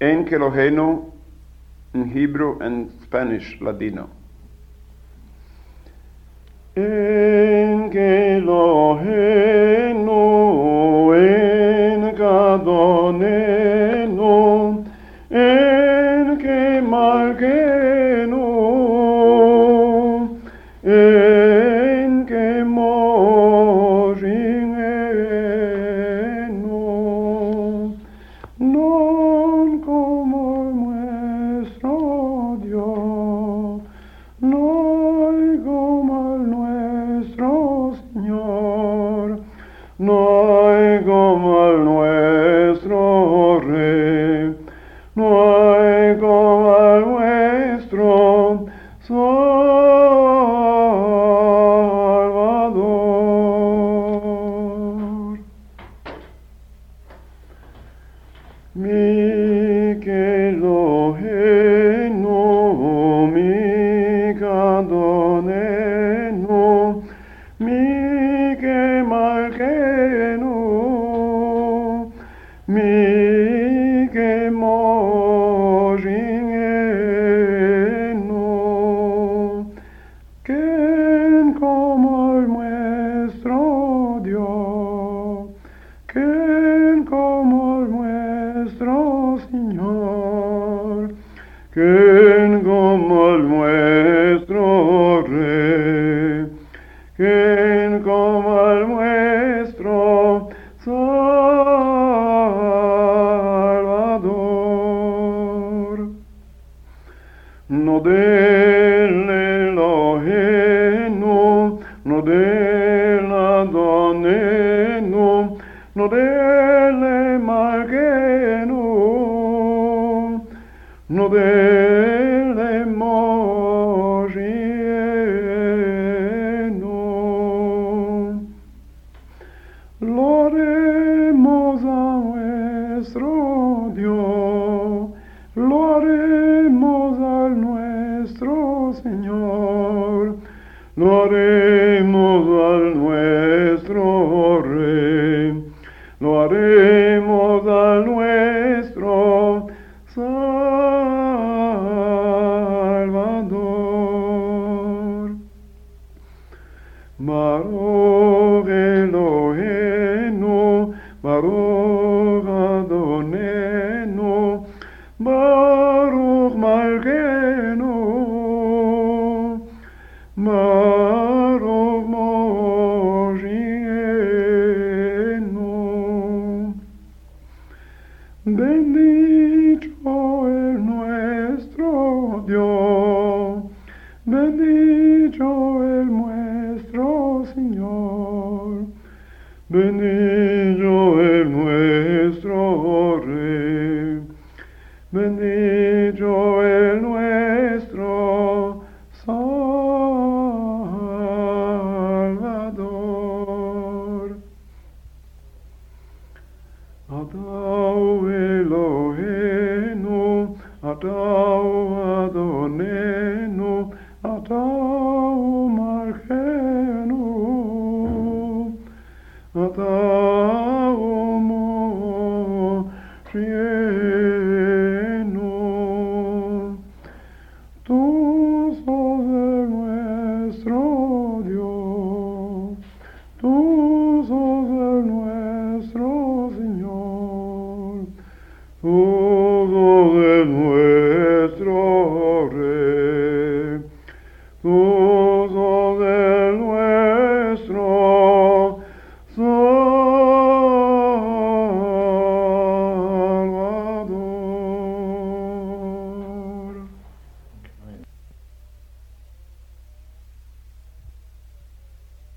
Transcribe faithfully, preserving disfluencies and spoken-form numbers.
En Elohenu in Hebrew and Spanish, Ladino. En Elohenu en Gadonenu en Kemalkenu en Kemoringenu non como nuestro Dios, no hay como nuestro Señor, no hay como nuestro Rey, no hay como nuestro Salvador. Mi Elohenu, mi Gadonenu, mi Kemalkenu, mi Kemoringenu, ¿quién como nuestro Dios? ¿Quién como nuestro Señor? ¿Quién como nuestro Rey? ¿Quién como nuestro Salvador? No del Elohenu, no del Adonenu, no del Malkenu, no del Morienu. Loremos a nuestro Dios, loremos a nuestro Señor, loremos a nuestro Rey, lo haremos a nuestro Salvador. Baruch Elohenu, Baruch Adonenu, Baruch Malkenu, Baruch Moshiach. Bendito es nuestro Dios, bendito es nuestro Señor, bendito es nuestro Rey, bendito es nuestro Salvador. Adau Elohenu, Adau Adonenu, Adau Malkenu, Adau Moshienu. Tú sos el nuestro Dios, tú sos el nuestro Señor, tú sos el nuestro Rey, tú